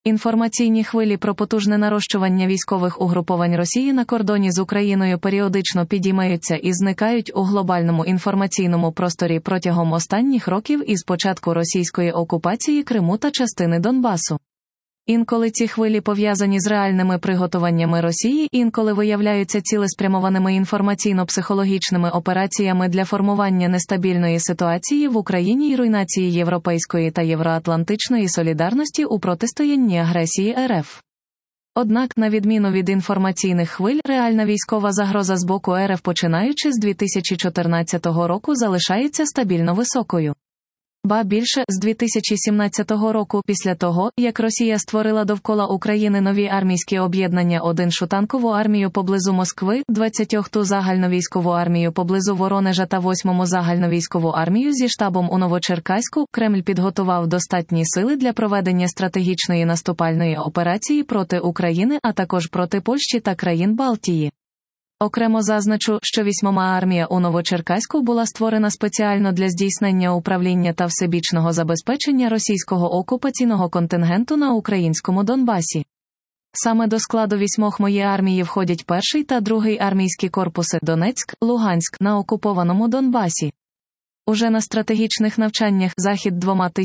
Інформаційні хвилі про потужне нарощування військових угруповань Росії на кордоні з Україною періодично підіймаються і зникають у глобальному інформаційному просторі протягом останніх років із початку російської окупації Криму та частини Донбасу. Інколи ці хвилі пов'язані з реальними приготуваннями Росії, інколи виявляються цілеспрямованими інформаційно-психологічними операціями для формування нестабільної ситуації в Україні і руйнації європейської та євроатлантичної солідарності у протистоянні агресії РФ. Однак, на відміну від інформаційних хвиль, реальна військова загроза з боку РФ починаючи з 2014 року залишається стабільно високою. Ба більше, з 2017 року, після того, як Росія створила довкола України нові армійські об'єднання 1-шу танкову армію поблизу Москви, 20-ту загальновійськову армію поблизу Воронежа та 8-му загальновійськову армію зі штабом у Новочеркаську, Кремль підготував достатні сили для проведення стратегічної наступальної операції проти України, а також проти Польщі та країн Балтії. Окремо зазначу, що 8-ма армія у Новочеркаську була створена спеціально для здійснення управління та всебічного забезпечення російського окупаційного контингенту на українському Донбасі. Саме до складу 8-ї армії входять 1-й та 2-й армійські корпуси Донецьк, Луганськ на окупованому Донбасі. Уже на стратегічних навчаннях «Захід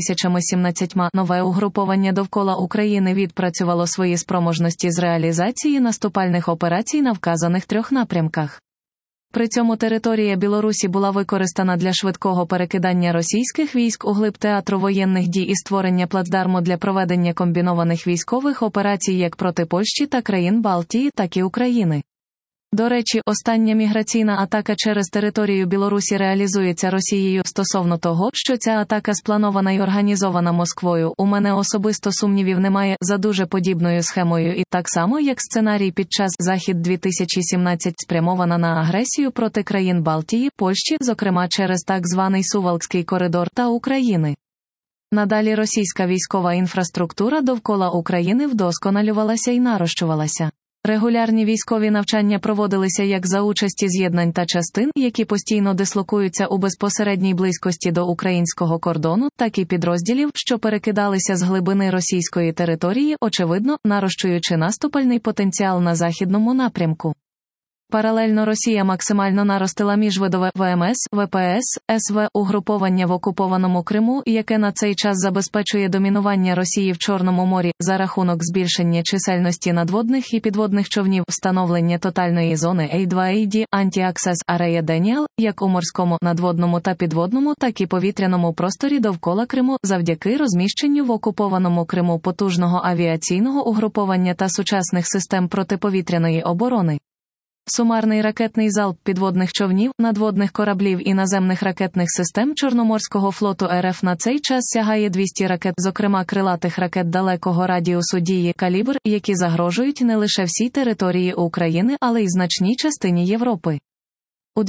2017» нове угруповання довкола України відпрацювало свої спроможності з реалізації наступальних операцій на вказаних 3 напрямках. При цьому територія Білорусі була використана для швидкого перекидання російських військ у глиб театру воєнних дій і створення плацдарму для проведення комбінованих військових операцій як проти Польщі та країн Балтії, так і України. До речі, остання міграційна атака через територію Білорусі реалізується Росією. Стосовно того, що ця атака спланована й організована Москвою, у мене особисто сумнівів немає, за дуже подібною схемою і, так само як сценарій під час «Захід 2017» спрямована на агресію проти країн Балтії, Польщі, зокрема через так званий Сувалкський коридор та України. Надалі російська військова інфраструктура довкола України вдосконалювалася і нарощувалася. Регулярні військові навчання проводилися як за участі з'єднань та частин, які постійно дислокуються у безпосередній близькості до українського кордону, так і підрозділів, що перекидалися з глибини російської території, очевидно, нарощуючи наступальний потенціал на західному напрямку. Паралельно Росія максимально наростила міжвидове ВМС, ВПС, СВ угруповання в окупованому Криму, яке на цей час забезпечує домінування Росії в Чорному морі за рахунок збільшення чисельності надводних і підводних човнів, встановлення тотальної зони A2AD, Anti-Access Area Denial, як у морському, надводному та підводному, так і повітряному просторі довкола Криму, завдяки розміщенню в окупованому Криму потужного авіаційного угруповання та сучасних систем протиповітряної оборони. Сумарний ракетний залп підводних човнів, надводних кораблів і наземних ракетних систем Чорноморського флоту РФ на цей час сягає 200 ракет, зокрема крилатих ракет далекого радіусу дії «Калібр», які загрожують не лише всій території України, але й значній частині Європи. У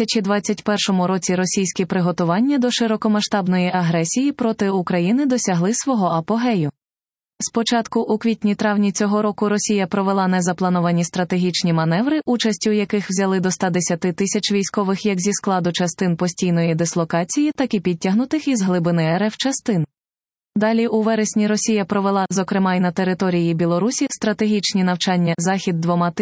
2021 році російські приготування до широкомасштабної агресії проти України досягли свого апогею. Спочатку у квітні-травні цього року Росія провела незаплановані стратегічні маневри, участю яких взяли до 110 тисяч військових як зі складу частин постійної дислокації, так і підтягнутих із глибини РФ частин. Далі у вересні Росія провела, зокрема й на території Білорусі, стратегічні навчання «Захід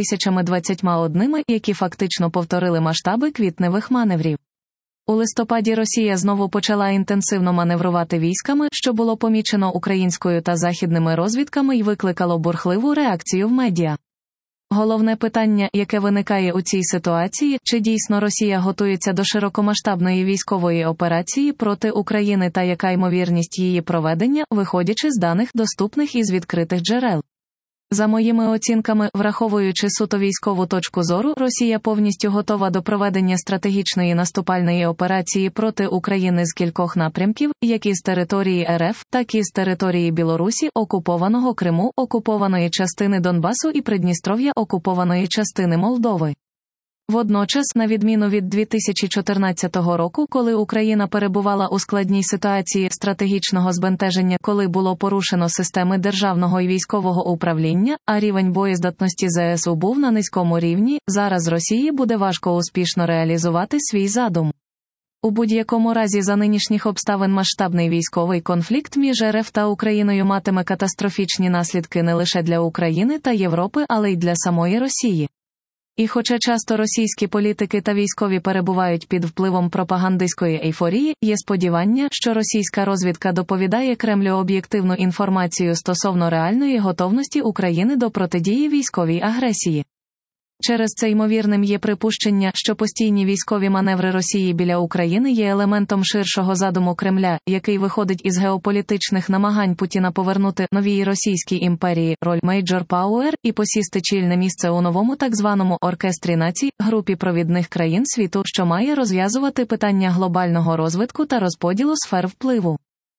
2021», які фактично повторили масштаби квітневих маневрів. У листопаді Росія знову почала інтенсивно маневрувати військами, що було помічено українською та західними розвідками й викликало бурхливу реакцію в медіа. Головне питання, яке виникає у цій ситуації, чи дійсно Росія готується до широкомасштабної військової операції проти України та яка ймовірність її проведення, виходячи з даних, доступних із відкритих джерел. За моїми оцінками, враховуючи суто військову точку зору, Росія повністю готова до проведення стратегічної наступальної операції проти України з кількох напрямків, як із території РФ, так і з території Білорусі, окупованого Криму, окупованої частини Донбасу і Придністров'я, окупованої частини Молдови. Водночас, на відміну від 2014 року, коли Україна перебувала у складній ситуації стратегічного збентеження, коли було порушено системи державного і військового управління, а рівень боєздатності ЗСУ був на низькому рівні, зараз Росії буде важко успішно реалізувати свій задум. У будь-якому разі за нинішніх обставин масштабний військовий конфлікт між РФ та Україною матиме катастрофічні наслідки не лише для України та Європи, але й для самої Росії. І хоча часто російські політики та військові перебувають під впливом пропагандистської ейфорії, є сподівання, що російська розвідка доповідає Кремлю об'єктивну інформацію стосовно реальної готовності України до протидії військовій агресії. Через це ймовірним є припущення, що постійні військові маневри Росії біля України є елементом ширшого задуму Кремля, який виходить із геополітичних намагань Путіна повернути новій російській імперії роль Major Power і посісти чільне місце у новому так званому оркестрі націй, групі провідних країн світу, що має розв'язувати питання глобального розвитку та розподілу сфер впливу.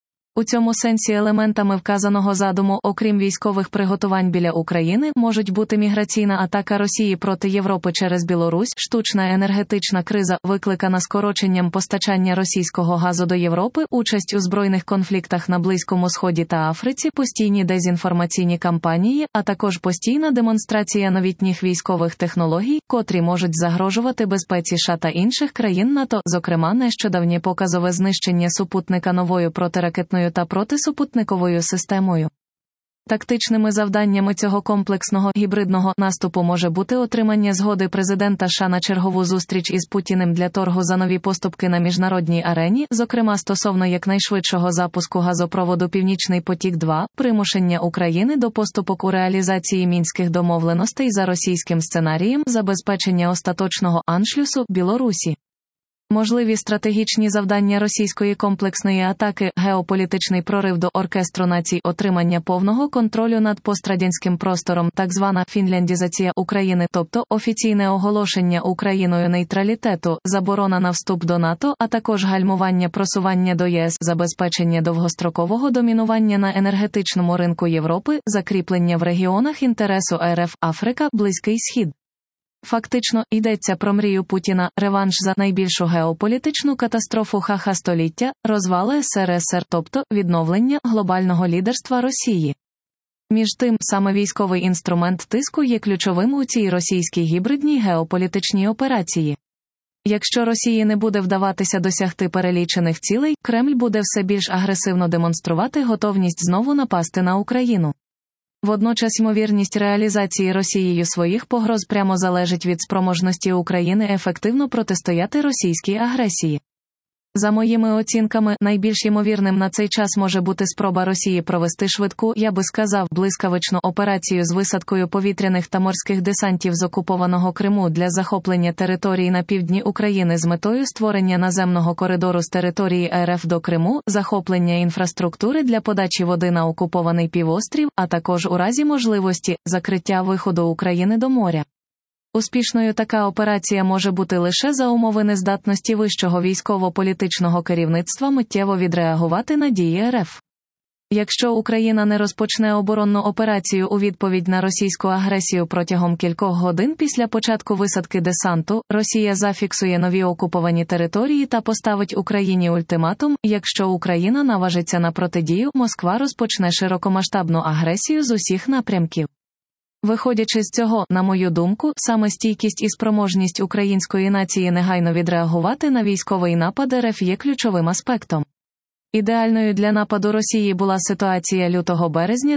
У цьому сенсі елементами вказаного задуму, окрім військових приготувань біля України, можуть бути міграційна атака Росії проти Європи через Білорусь, штучна енергетична криза, викликана скороченням постачання російського газу до Європи, участь у збройних конфліктах на Близькому Сході та Африці, постійні дезінформаційні кампанії, а також постійна демонстрація новітніх військових технологій, котрі можуть загрожувати безпеці США та інших країн НАТО, зокрема нещодавнє показове знищення супутника новою протиракетною та протисупутниковою системою. Тактичними завданнями цього комплексного гібридного наступу може бути отримання згоди президента США на чергову зустріч із Путіним для торгу за нові поступки на міжнародній арені, зокрема стосовно якнайшвидшого запуску газопроводу «Північний потік-2», примушення України до поступок у реалізації мінських домовленостей за російським сценарієм, забезпечення остаточного аншлюсу Білорусі. Можливі стратегічні завдання російської комплексної атаки, геополітичний прорив до оркестру націй, отримання повного контролю над пострадянським простором, так звана фінляндізація України, тобто офіційне оголошення Україною нейтралітету, заборона на вступ до НАТО, а також гальмування просування до ЄС, забезпечення довгострокового домінування на енергетичному ринку Європи, закріплення в регіонах інтересу РФ, Африка, Близький Схід. Фактично, йдеться про мрію Путіна, реванш за найбільшу геополітичну катастрофу ХХ століття, розвал СРСР, тобто відновлення глобального лідерства Росії. Між тим, саме військовий інструмент тиску є ключовим у цій російській гібридній геополітичній операції. Якщо Росії не буде вдаватися досягти перелічених цілей, Кремль буде все більш агресивно демонструвати готовність знову напасти на Україну. Водночас ймовірність реалізації Росією своїх погроз прямо залежить від спроможності України ефективно протистояти російській агресії. За моїми оцінками, найбільш ймовірним на цей час може бути спроба Росії провести швидку, я би сказав, блискавичну операцію з висадкою повітряних та морських десантів з окупованого Криму для захоплення територій на півдні України з метою створення наземного коридору з території РФ до Криму, захоплення інфраструктури для подачі води на окупований півострів, а також у разі можливості закриття виходу України до моря. Успішною така операція може бути лише за умови нездатності вищого військово-політичного керівництва миттєво відреагувати на дії РФ. Якщо Україна не розпочне оборонну операцію у відповідь на російську агресію протягом кількох годин після початку висадки десанту, Росія зафіксує нові окуповані території та поставить Україні ультиматум: якщо Україна наважиться на протидію, Москва розпочне широкомасштабну агресію з усіх напрямків. Виходячи з цього, на мою думку, саме стійкість і спроможність української нації негайно відреагувати на військовий напад РФ є ключовим аспектом. Ідеальною для нападу Росії була ситуація лютого-березня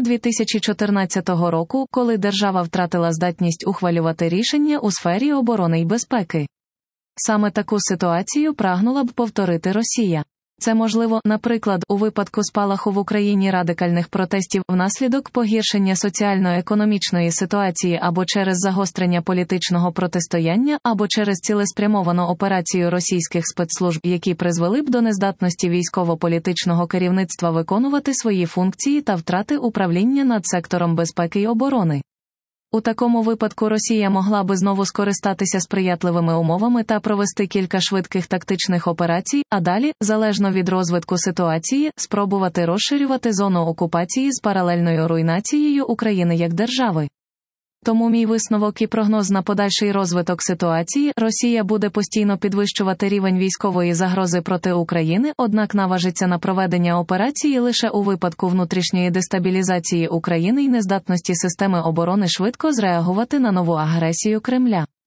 2014 року, коли держава втратила здатність ухвалювати рішення у сфері оборони й безпеки. Саме таку ситуацію прагнула б повторити Росія. Це можливо, наприклад, у випадку спалаху в Україні радикальних протестів внаслідок погіршення соціально-економічної ситуації або через загострення політичного протистояння, або через цілеспрямовану операцію російських спецслужб, які призвели б до нездатності військово-політичного керівництва виконувати свої функції та втрати управління над сектором безпеки й оборони. У такому випадку Росія могла би знову скористатися сприятливими умовами та провести кілька швидких тактичних операцій, а далі, залежно від розвитку ситуації, спробувати розширювати зону окупації з паралельною руйнацією України як держави. Тому мій висновок і прогноз на подальший розвиток ситуації: Росія буде постійно підвищувати рівень військової загрози проти України, однак наважиться на проведення операції лише у випадку внутрішньої дестабілізації України й нездатності системи оборони швидко зреагувати на нову агресію Кремля.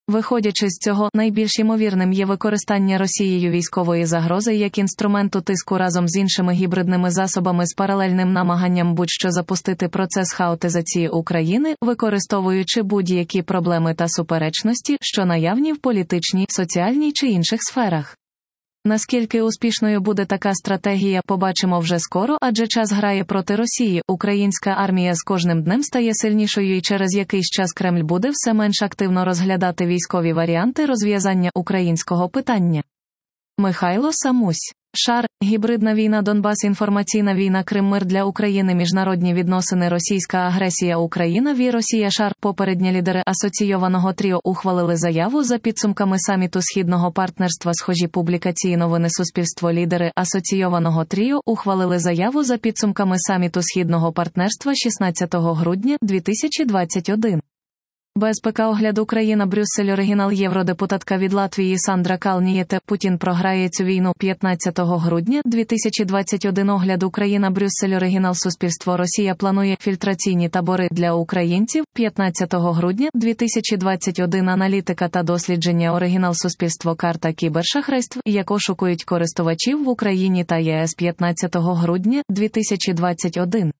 Виходячи з цього, найбільш ймовірним є використання Росією військової загрози як інструменту тиску разом з іншими гібридними засобами з паралельним намаганням будь-що запустити процес хаотизації України, використовуючи будь-які проблеми та суперечності, що наявні в політичній, соціальній чи інших сферах. Наскільки успішною буде така стратегія, побачимо вже скоро, адже час грає проти Росії. Українська армія з кожним днем стає сильнішою і через якийсь час Кремль буде все менш активно розглядати військові варіанти розв'язання українського питання. Михайло Самусь. Шар. Гібридна війна Донбас. Інформаційна війна Крим. Мир для України. Міжнародні відносини. Російська агресія. Україна. Росія. Шар. Попередні лідери асоційованого тріо ухвалили заяву за підсумками саміту Східного партнерства. Схожі публікації новини Суспільство. Лідери асоційованого тріо ухвалили заяву за підсумками саміту Східного партнерства 16 грудня 2021. Безпека-огляд Україна. Брюссель. Оригінал. Євродепутатка від Латвії Сандра Калнієте. Путін програє цю війну. 15 грудня 2021. Огляд Україна. Брюссель. Оригінал. Суспільство. Росія планує фільтраційні табори для українців. 15 грудня 2021. Аналітика та дослідження. Оригінал. Суспільство. Карта кібершахрайств, як ошукують користувачів в Україні та ЄС. 15 грудня 2021.